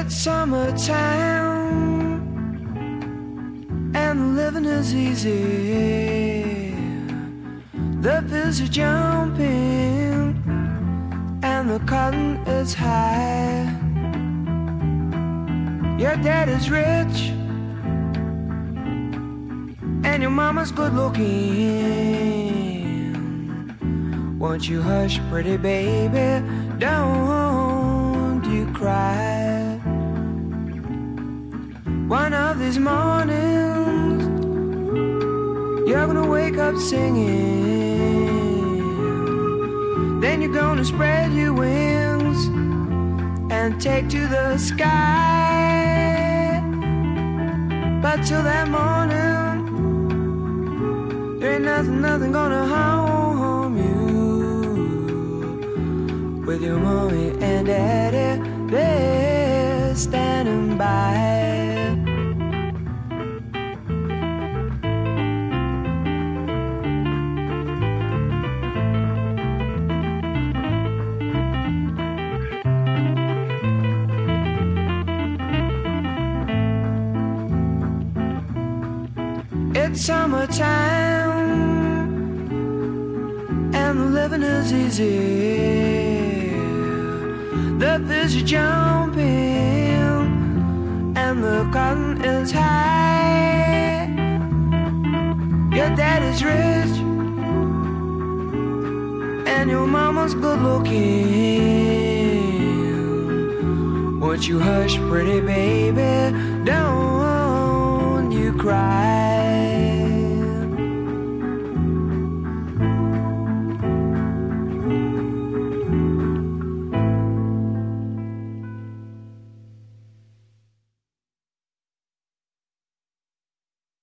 It's summertime and the living is easy. The fish are jumping and the cotton is high. Your dad is rich and your mama's good looking. Won't you hush, pretty baby, don't you cry. One of these mornings you're gonna wake up singing. Then you're gonna spread your wings and take to the sky. But till that morning, there ain't nothing gonna harm you. With your mommy and daddy, they're standing by. It's summertime and the living is easy. The fish are jumping and the cotton is high. Your daddy's rich and your mama's good looking. Won't you hush, pretty baby, don't you cry.